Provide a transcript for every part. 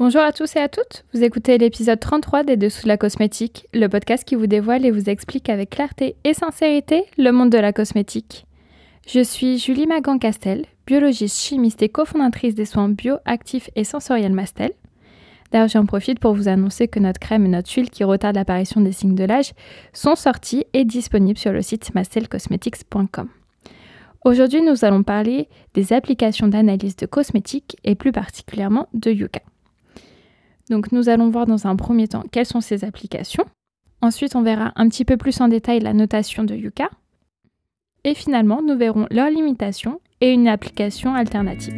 Bonjour à tous et à toutes, vous écoutez l'épisode 33 des Dessous de la cosmétique, le podcast qui vous dévoile et vous explique avec clarté et sincérité le monde de la cosmétique. Je suis Julie Magan-Castel, biologiste, chimiste et cofondatrice des soins bio, actifs et sensoriels Mastel. D'ailleurs, j'en profite pour vous annoncer que notre crème et notre huile qui retardent l'apparition des signes de l'âge sont sortis et disponibles sur le site mastelcosmetics.com. Aujourd'hui, nous allons parler des applications d'analyse de cosmétiques et plus particulièrement de Yuka. Donc nous allons voir dans un premier temps quelles sont ces applications. Ensuite, on verra un petit peu plus en détail la notation de Yuka. Et finalement, nous verrons leurs limitations et une application alternative.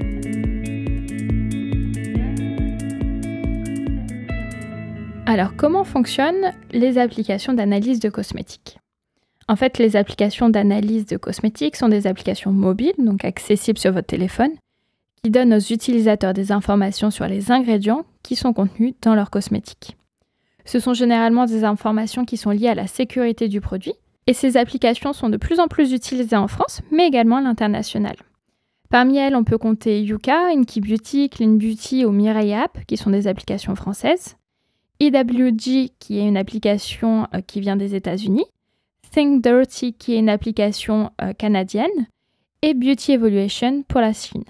Alors, comment fonctionnent les applications d'analyse de cosmétiques ? En fait, les applications d'analyse de cosmétiques sont des applications mobiles, donc accessibles sur votre téléphone, qui donnent aux utilisateurs des informations sur les ingrédients qui sont contenus dans leurs cosmétiques. Ce sont généralement des informations qui sont liées à la sécurité du produit, et ces applications sont de plus en plus utilisées en France, mais également à l'international. Parmi elles, on peut compter Yuka, Inky Beauty, Clean Beauty ou Mireille App, qui sont des applications françaises, EWG, qui est une application qui vient des États-Unis, Think Dirty, qui est une application canadienne, et Beauty Evolution pour la Chine.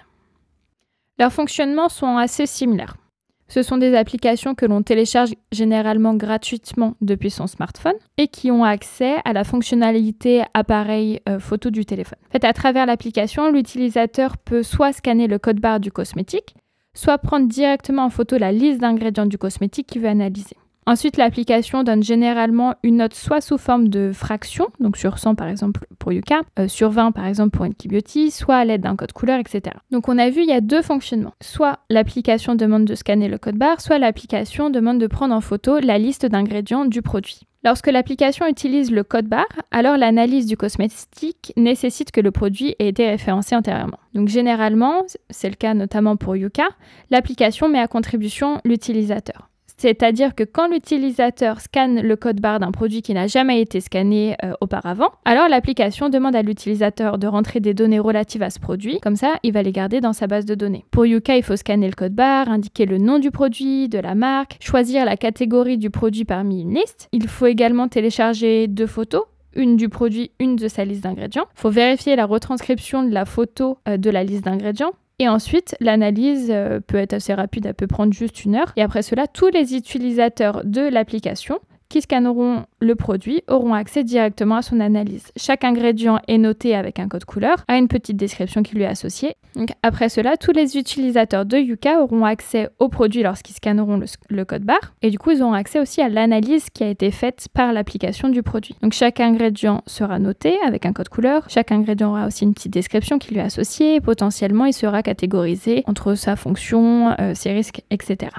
Leurs fonctionnements sont assez similaires. Ce sont des applications que l'on télécharge généralement gratuitement depuis son smartphone et qui ont accès à la fonctionnalité appareil photo du téléphone. En fait, à travers l'application, l'utilisateur peut soit scanner le code barre du cosmétique, soit prendre directement en photo la liste d'ingrédients du cosmétique qu'il veut analyser. Ensuite, l'application donne généralement une note soit sous forme de fraction, donc sur 100 par exemple pour Yuka, sur 20 par exemple pour Inky Beauty, soit à l'aide d'un code couleur, etc. Donc on a vu, il y a deux fonctionnements. Soit l'application demande de scanner le code barre, soit l'application demande de prendre en photo la liste d'ingrédients du produit. Lorsque l'application utilise le code barre, alors l'analyse du cosmétique nécessite que le produit ait été référencé antérieurement. Donc généralement, c'est le cas notamment pour Yuka, l'application met à contribution l'utilisateur. C'est-à-dire que quand l'utilisateur scanne le code barre d'un produit qui n'a jamais été scanné auparavant, alors l'application demande à l'utilisateur de rentrer des données relatives à ce produit. Comme ça, il va les garder dans sa base de données. Pour Yuka, il faut scanner le code barre, indiquer le nom du produit, de la marque, choisir la catégorie du produit parmi une liste. Il faut également télécharger 2 photos. Une du produit, une de sa liste d'ingrédients. Il faut vérifier la retranscription de la photo de la liste d'ingrédients. Et ensuite, l'analyse peut être assez rapide, elle peut prendre juste 1 heure. Et après cela, tous les utilisateurs de l'application qui scanneront le produit auront accès directement à son analyse. Chaque ingrédient est noté avec un code couleur, a une petite description qui lui est associée. Donc, après cela, tous les utilisateurs de Yuka auront accès au produit lorsqu'ils scanneront le code barre. Et du coup, ils auront accès aussi à l'analyse qui a été faite par l'application du produit. Donc, chaque ingrédient sera noté avec un code couleur. Chaque ingrédient aura aussi une petite description qui lui est associée. Et potentiellement, il sera catégorisé entre sa fonction, ses risques, etc.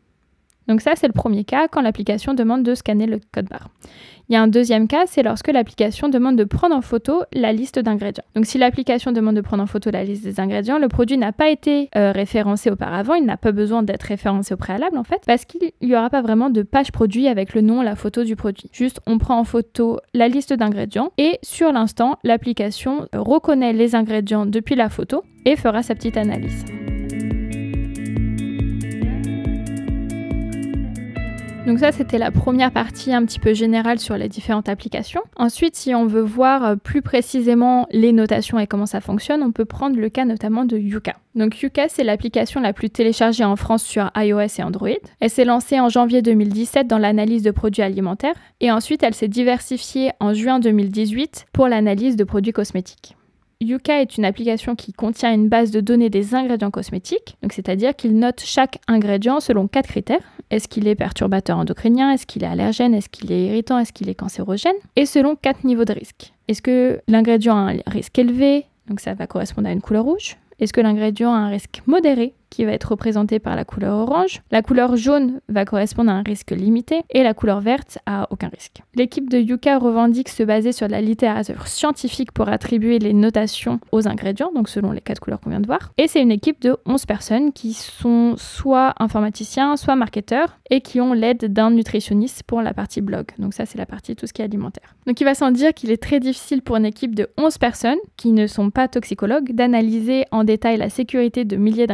Donc ça, c'est le premier cas, quand l'application demande de scanner le code barre. Il y a un deuxième cas, c'est lorsque l'application demande de prendre en photo la liste d'ingrédients. Donc si l'application demande de prendre en photo la liste des ingrédients, le produit n'a pas été référencé auparavant, il n'a pas besoin d'être référencé au préalable en fait, parce qu'il n'y aura pas vraiment de page produit avec le nom, la photo du produit. Juste, on prend en photo la liste d'ingrédients et sur l'instant, l'application reconnaît les ingrédients depuis la photo et fera sa petite analyse. Donc ça, c'était la première partie un petit peu générale sur les différentes applications. Ensuite, si on veut voir plus précisément les notations et comment ça fonctionne, on peut prendre le cas notamment de Yuka. Donc Yuka, c'est l'application la plus téléchargée en France sur iOS et Android. Elle s'est lancée en janvier 2017 dans l'analyse de produits alimentaires et ensuite elle s'est diversifiée en juin 2018 pour l'analyse de produits cosmétiques. Yuka est une application qui contient une base de données des ingrédients cosmétiques, donc c'est-à-dire qu'il note chaque ingrédient selon 4 critères. Est-ce qu'il est perturbateur endocrinien? Est-ce qu'il est allergène? Est-ce qu'il est irritant? Est-ce qu'il est cancérogène? Et selon 4 niveaux de risque. Est-ce que l'ingrédient a un risque élevé? Donc ça va correspondre à une couleur rouge. Est-ce que l'ingrédient a un risque modéré qui va être représenté par la couleur orange? La couleur jaune va correspondre à un risque limité et la couleur verte à aucun risque. L'équipe de Yuka revendique se baser sur la littérature scientifique pour attribuer les notations aux ingrédients, donc selon les 4 couleurs qu'on vient de voir. Et c'est une équipe de 11 personnes qui sont soit informaticiens, soit marketeurs et qui ont l'aide d'un nutritionniste pour la partie blog. Donc ça, c'est la partie tout ce qui est alimentaire. Donc il va sans dire qu'il est très difficile pour une équipe de 11 personnes qui ne sont pas toxicologues d'analyser en détail la sécurité de milliers d'ingrédients. À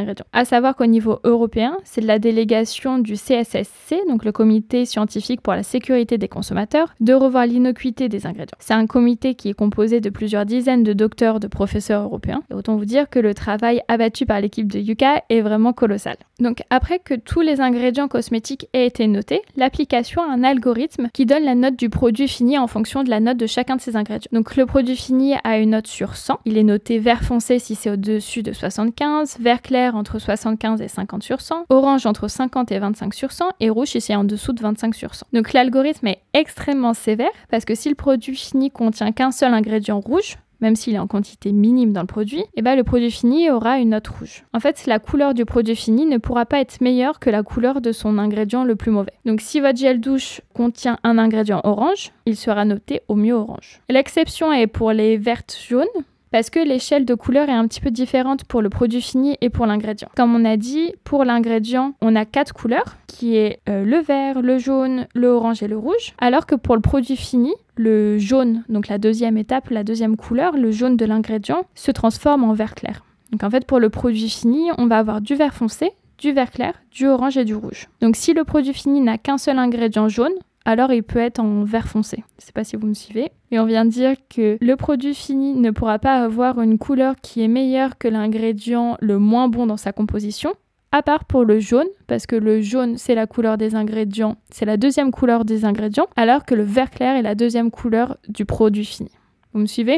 savoir qu'au niveau européen, c'est de la délégation du CSSC, donc le Comité scientifique pour la sécurité des consommateurs, de revoir l'innocuité des ingrédients. C'est un comité qui est composé de plusieurs dizaines de docteurs, de professeurs européens. Et autant vous dire que le travail abattu par l'équipe de Yuka est vraiment colossal. Donc après que tous les ingrédients cosmétiques aient été notés, l'application a un algorithme qui donne la note du produit fini en fonction de la note de chacun de ces ingrédients. Donc le produit fini a une note sur 100. Il est noté vert foncé si c'est au-dessus de 75, vert clair entre 75 et 50 sur 100, orange entre 50 et 25 sur 100 et rouge si c'est en dessous de 25 sur 100. Donc l'algorithme est extrêmement sévère parce que si le produit fini contient qu'un seul ingrédient rouge, même s'il est en quantité minime dans le produit, le produit fini aura une note rouge. En fait, la couleur du produit fini ne pourra pas être meilleure que la couleur de son ingrédient le plus mauvais. Donc si votre gel douche contient un ingrédient orange, il sera noté au mieux orange. L'exception est pour les vertes jaunes, parce que l'échelle de couleur est un petit peu différente pour le produit fini et pour l'ingrédient. Comme on a dit, pour l'ingrédient, on a 4 couleurs, qui est le vert, le jaune, le orange et le rouge, alors que pour le produit fini, le jaune, donc la deuxième étape, la deuxième couleur, le jaune de l'ingrédient, se transforme en vert clair. Donc en fait, pour le produit fini, on va avoir du vert foncé, du vert clair, du orange et du rouge. Donc si le produit fini n'a qu'un seul ingrédient jaune, alors il peut être en vert foncé. Je ne sais pas si vous me suivez. Et on vient de dire que le produit fini ne pourra pas avoir une couleur qui est meilleure que l'ingrédient le moins bon dans sa composition, à part pour le jaune, parce que le jaune, c'est la couleur des ingrédients, c'est la deuxième couleur des ingrédients, alors que le vert clair est la deuxième couleur du produit fini. Vous me suivez ?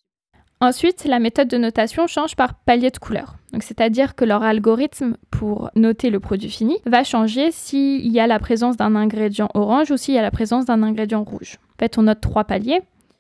Ensuite, la méthode de notation change par palier de couleur. Donc, c'est-à-dire que leur algorithme pour noter le produit fini va changer s'il y a la présence d'un ingrédient orange ou s'il y a la présence d'un ingrédient rouge. En fait, on note 3 paliers.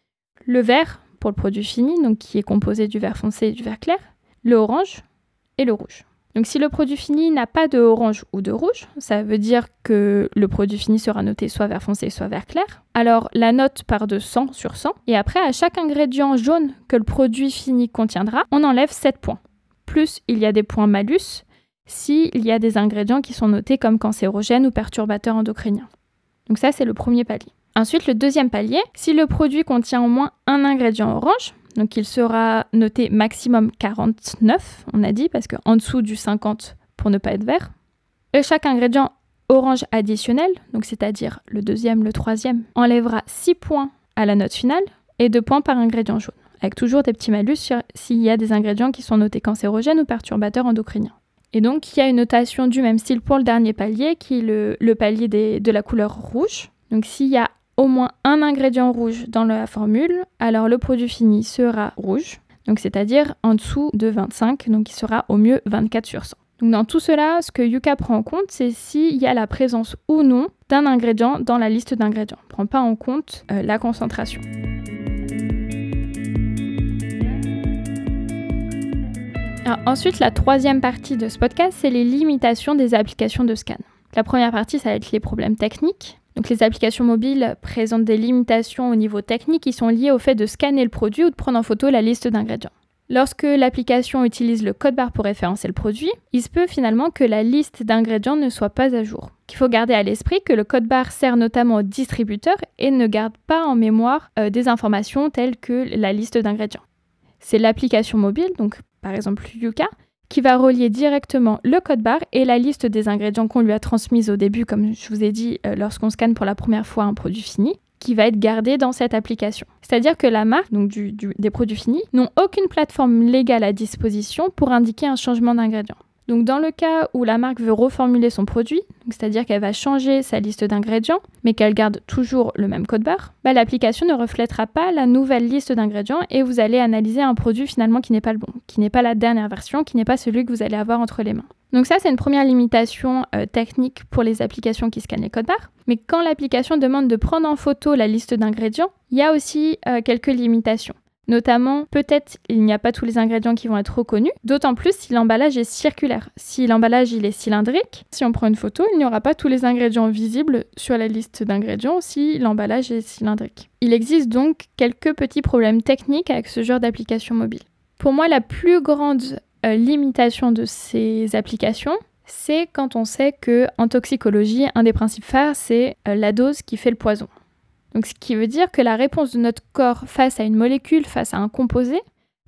Le vert pour le produit fini, donc qui est composé du vert foncé et du vert clair, le orange et le rouge. Donc si le produit fini n'a pas de orange ou de rouge, ça veut dire que le produit fini sera noté soit vert foncé, soit vert clair. Alors la note part de 100 sur 100. Et après, à chaque ingrédient jaune que le produit fini contiendra, on enlève 7 points. Plus il y a des points malus s'il y a des ingrédients qui sont notés comme cancérogènes ou perturbateurs endocriniens. Donc ça, c'est le premier palier. Ensuite, le deuxième palier, si le produit contient au moins un ingrédient orange, donc il sera noté maximum 49, on a dit, parce qu'en dessous du 50 pour ne pas être vert. Et chaque ingrédient orange additionnel, donc c'est-à-dire le deuxième, le troisième, enlèvera 6 points à la note finale et 2 points par ingrédient jaune, avec toujours des petits malus s'il y a des ingrédients qui sont notés cancérogènes ou perturbateurs endocriniens. Et donc, il y a une notation du même style pour le dernier palier, qui est le palier de la couleur rouge. Donc, s'il y a au moins un ingrédient rouge dans la formule, alors le produit fini sera rouge, donc c'est-à-dire en dessous de 25, donc il sera au mieux 24 sur 100. Donc dans tout cela, ce que Yuka prend en compte, c'est s'il y a la présence ou non d'un ingrédient dans la liste d'ingrédients. On ne prend pas en compte la concentration. Alors, ensuite, la troisième partie de ce podcast, c'est les limitations des applications de scan. La première partie, ça va être les problèmes techniques. Donc les applications mobiles présentent des limitations au niveau technique qui sont liées au fait de scanner le produit ou de prendre en photo la liste d'ingrédients. Lorsque l'application utilise le code barre pour référencer le produit, il se peut finalement que la liste d'ingrédients ne soit pas à jour. Il faut garder à l'esprit que le code barre sert notamment aux distributeurs et ne garde pas en mémoire des informations telles que la liste d'ingrédients. C'est l'application mobile, donc par exemple Yuka, qui va relier directement le code barre et la liste des ingrédients qu'on lui a transmise au début, comme je vous ai dit, lorsqu'on scanne pour la première fois un produit fini, qui va être gardé dans cette application. C'est-à-dire que la marque, donc des produits finis, n'ont aucune plateforme légale à disposition pour indiquer un changement d'ingrédient. Donc dans le cas où la marque veut reformuler son produit, c'est-à-dire qu'elle va changer sa liste d'ingrédients, mais qu'elle garde toujours le même code barre, l'application ne reflètera pas la nouvelle liste d'ingrédients et vous allez analyser un produit finalement qui n'est pas le bon, qui n'est pas la dernière version, qui n'est pas celui que vous allez avoir entre les mains. Donc ça, c'est une première limitation technique pour les applications qui scannent les codes barres. Mais quand l'application demande de prendre en photo la liste d'ingrédients, il y a aussi quelques limitations. Notamment, peut-être il n'y a pas tous les ingrédients qui vont être reconnus, d'autant plus si l'emballage est circulaire. Si l'emballage il est cylindrique, si on prend une photo, il n'y aura pas tous les ingrédients visibles sur la liste d'ingrédients si l'emballage est cylindrique. Il existe donc quelques petits problèmes techniques avec ce genre d'application mobile. Pour moi, la plus grande limitation de ces applications, c'est quand on sait qu'en toxicologie, un des principes phares, c'est la dose qui fait le poison. Donc, ce qui veut dire que la réponse de notre corps face à une molécule, face à un composé,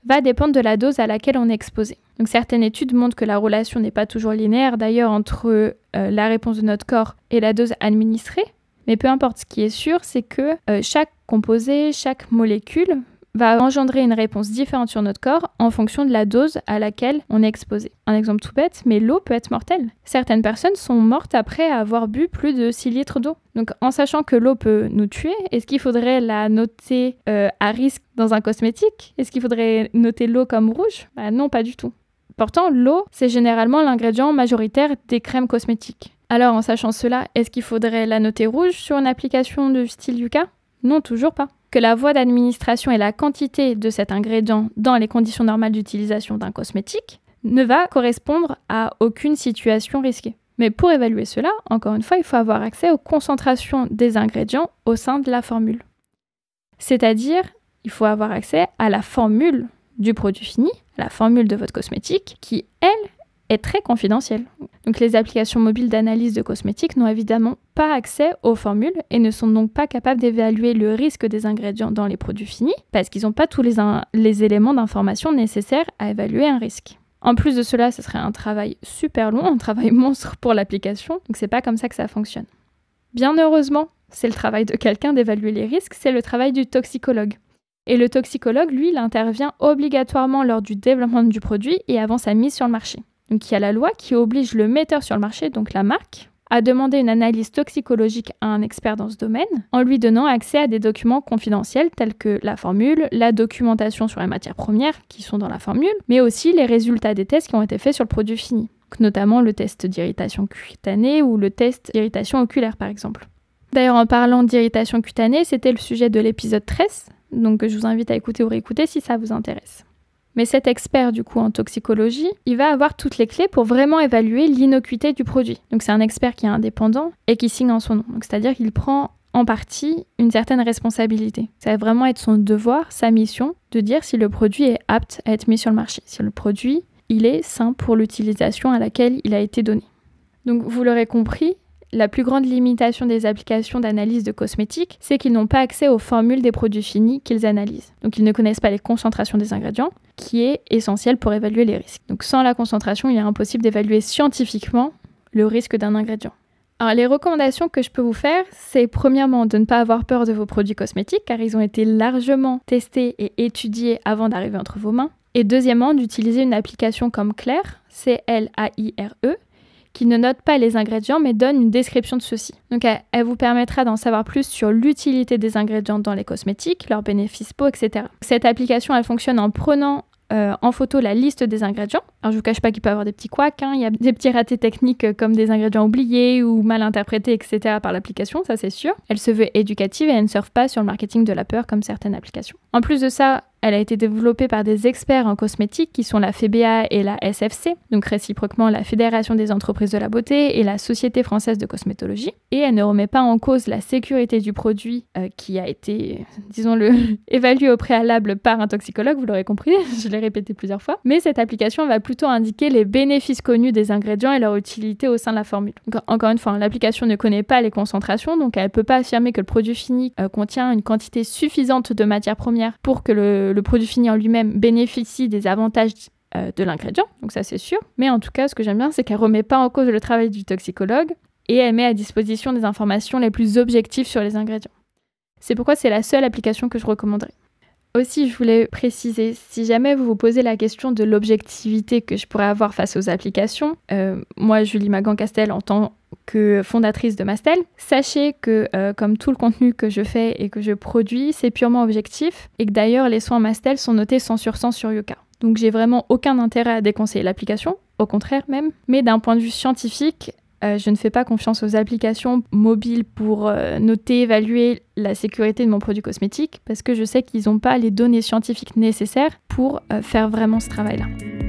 va dépendre de la dose à laquelle on est exposé. Donc certaines études montrent que la relation n'est pas toujours linéaire d'ailleurs entre la réponse de notre corps et la dose administrée. Mais peu importe, ce qui est sûr, c'est que chaque composé, chaque molécule va engendrer une réponse différente sur notre corps en fonction de la dose à laquelle on est exposé. Un exemple tout bête, mais l'eau peut être mortelle. Certaines personnes sont mortes après avoir bu plus de 6 litres d'eau. Donc en sachant que l'eau peut nous tuer, est-ce qu'il faudrait la noter à risque dans un cosmétique? Est-ce qu'il faudrait noter l'eau comme rouge? Non, pas du tout. Pourtant, l'eau, c'est généralement l'ingrédient majoritaire des crèmes cosmétiques. Alors en sachant cela, est-ce qu'il faudrait la noter rouge sur une application de style Yuka? Non, toujours pas. Que la voie d'administration et la quantité de cet ingrédient dans les conditions normales d'utilisation d'un cosmétique ne va correspondre à aucune situation risquée. Mais pour évaluer cela, encore une fois, il faut avoir accès aux concentrations des ingrédients au sein de la formule. C'est-à-dire, il faut avoir accès à la formule du produit fini, la formule de votre cosmétique, qui, elle, est très confidentielle. Donc les applications mobiles d'analyse de cosmétiques n'ont évidemment pas accès aux formules et ne sont donc pas capables d'évaluer le risque des ingrédients dans les produits finis parce qu'ils n'ont pas tous les éléments d'information nécessaires à évaluer un risque. En plus de cela, ce serait un travail super long, un travail monstre pour l'application, donc c'est pas comme ça que ça fonctionne. Bien heureusement, c'est le travail de quelqu'un d'évaluer les risques, c'est le travail du toxicologue. Et le toxicologue, lui, il intervient obligatoirement lors du développement du produit et avant sa mise sur le marché. Donc il y a la loi qui oblige le metteur sur le marché, donc la marque, à demander une analyse toxicologique à un expert dans ce domaine, en lui donnant accès à des documents confidentiels tels que la formule, la documentation sur les matières premières qui sont dans la formule, mais aussi les résultats des tests qui ont été faits sur le produit fini, donc notamment le test d'irritation cutanée ou le test d'irritation oculaire par exemple. D'ailleurs en parlant d'irritation cutanée, c'était le sujet de l'épisode 13, donc je vous invite à écouter ou réécouter si ça vous intéresse. Mais cet expert, du coup, en toxicologie, il va avoir toutes les clés pour vraiment évaluer l'innocuité du produit. Donc c'est un expert qui est indépendant et qui signe en son nom. Donc c'est-à-dire qu'il prend en partie une certaine responsabilité. Ça va vraiment être son devoir, sa mission, de dire si le produit est apte à être mis sur le marché. Si le produit, il est sain pour l'utilisation à laquelle il a été donné. Donc vous l'aurez compris, la plus grande limitation des applications d'analyse de cosmétiques, c'est qu'ils n'ont pas accès aux formules des produits finis qu'ils analysent. Donc ils ne connaissent pas les concentrations des ingrédients, qui est essentiel pour évaluer les risques. Donc sans la concentration, il est impossible d'évaluer scientifiquement le risque d'un ingrédient. Alors les recommandations que je peux vous faire, c'est premièrement de ne pas avoir peur de vos produits cosmétiques, car ils ont été largement testés et étudiés avant d'arriver entre vos mains. Et deuxièmement, d'utiliser une application comme Claire, C-L-A-I-R-E, qui ne note pas les ingrédients mais donne une description de ceux-ci. Donc elle vous permettra d'en savoir plus sur l'utilité des ingrédients dans les cosmétiques, leurs bénéfices peau, etc. Cette application, elle fonctionne en prenant en photo la liste des ingrédients. Alors je vous cache pas qu'il peut y avoir des petits couacs, il y a des petits ratés techniques comme des ingrédients oubliés ou mal interprétés, etc. par l'application, ça c'est sûr. Elle se veut éducative et elle ne surfe pas sur le marketing de la peur comme certaines applications. En plus de ça, elle a été développée par des experts en cosmétique qui sont la FEBA et la SFC, donc réciproquement la Fédération des entreprises de la beauté et la Société française de cosmétologie. Et elle ne remet pas en cause la sécurité du produit qui a été, disons-le, évalué au préalable par un toxicologue, vous l'aurez compris, je l'ai répété plusieurs fois. Mais cette application va plutôt indiquer les bénéfices connus des ingrédients et leur utilité au sein de la formule. Donc, encore une fois, l'application ne connaît pas les concentrations, donc elle ne peut pas affirmer que le produit fini contient une quantité suffisante de matières premières pour que le produit fini en lui-même bénéficie des avantages de l'ingrédient, donc ça c'est sûr. Mais en tout cas, ce que j'aime bien, c'est qu'elle ne remet pas en cause le travail du toxicologue et elle met à disposition des informations les plus objectives sur les ingrédients. C'est pourquoi c'est la seule application que je recommanderais. Aussi, je voulais préciser, si jamais vous vous posez la question de l'objectivité que je pourrais avoir face aux applications, moi, Julie Magan-Castel, en tant que fondatrice de Mastel, sachez que comme tout le contenu que je fais et que je produis, c'est purement objectif et que d'ailleurs, les soins Mastel sont notés 100 sur 100 sur Yuka. Donc, j'ai vraiment aucun intérêt à déconseiller l'application, au contraire même, mais d'un point de vue scientifique, je ne fais pas confiance aux applications mobiles pour noter, évaluer la sécurité de mon produit cosmétique parce que je sais qu'ils n'ont pas les données scientifiques nécessaires pour faire vraiment ce travail-là.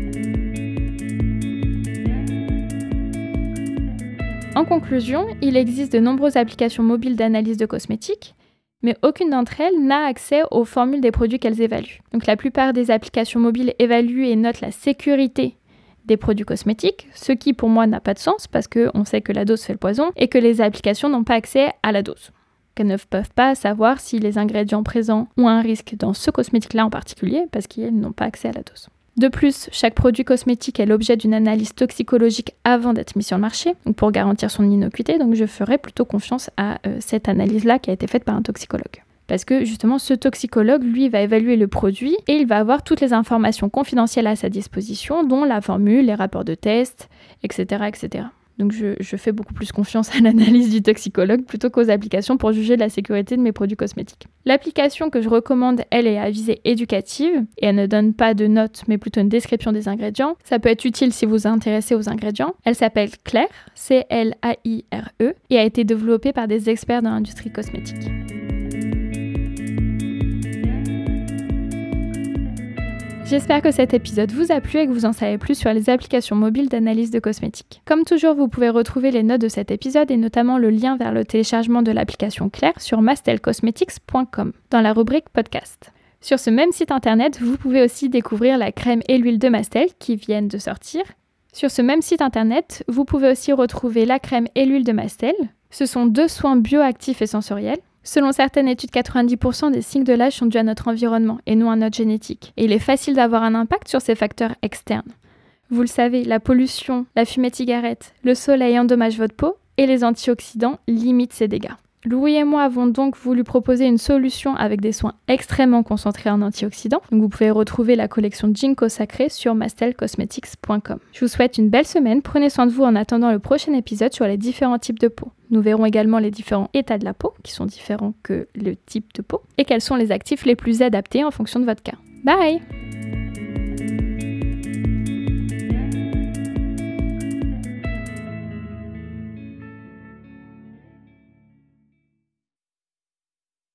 En conclusion, il existe de nombreuses applications mobiles d'analyse de cosmétiques, mais aucune d'entre elles n'a accès aux formules des produits qu'elles évaluent. Donc la plupart des applications mobiles évaluent et notent la sécurité des produits cosmétiques, ce qui pour moi n'a pas de sens parce qu'on sait que la dose fait le poison et que les applications n'ont pas accès à la dose. qu'elles ne peuvent pas savoir si les ingrédients présents ont un risque dans ce cosmétique-là en particulier, parce qu'elles n'ont pas accès à la dose. De plus, chaque produit cosmétique est l'objet d'une analyse toxicologique avant d'être mis sur le marché, donc pour garantir son innocuité, donc je ferai plutôt confiance à cette analyse-là qui a été faite par un toxicologue. Parce que justement, ce toxicologue, lui, va évaluer le produit et il va avoir toutes les informations confidentielles à sa disposition, dont la formule, les rapports de test, etc. etc. Donc je fais beaucoup plus confiance à l'analyse du toxicologue plutôt qu'aux applications pour juger de la sécurité de mes produits cosmétiques. L'application que je recommande, elle est à visée éducative et elle ne donne pas de notes mais plutôt une description des ingrédients. Ça peut être utile si vous vous intéressez aux ingrédients. Elle s'appelle Claire, C-L-A-I-R-E et a été développée par des experts dans l'industrie cosmétique. J'espère que cet épisode vous a plu et que vous en savez plus sur les applications mobiles d'analyse de cosmétiques. Comme toujours, vous pouvez retrouver les notes de cet épisode et notamment le lien vers le téléchargement de l'application Claire sur mastelcosmetics.com dans la rubrique podcast. Sur ce même site internet, vous pouvez aussi découvrir la crème et l'huile de Mastel qui viennent de sortir. Sur ce même site internet, vous pouvez aussi retrouver la crème et l'huile de Mastel. Ce sont 2 soins bioactifs et sensoriels. Selon certaines études, 90% des signes de l'âge sont dus à notre environnement et non à notre génétique. Et il est facile d'avoir un impact sur ces facteurs externes. Vous le savez, la pollution, la fumée de cigarette, le soleil endommagent votre peau et les antioxydants limitent ces dégâts. Louis et moi avons donc voulu proposer une solution avec des soins extrêmement concentrés en antioxydants. Donc vous pouvez retrouver la collection Ginkgo Sacré sur mastelcosmetics.com. Je vous souhaite une belle semaine, prenez soin de vous en attendant le prochain épisode sur les différents types de peau. Nous verrons également les différents états de la peau, qui sont différents que le type de peau, et quels sont les actifs les plus adaptés en fonction de votre cas. Bye!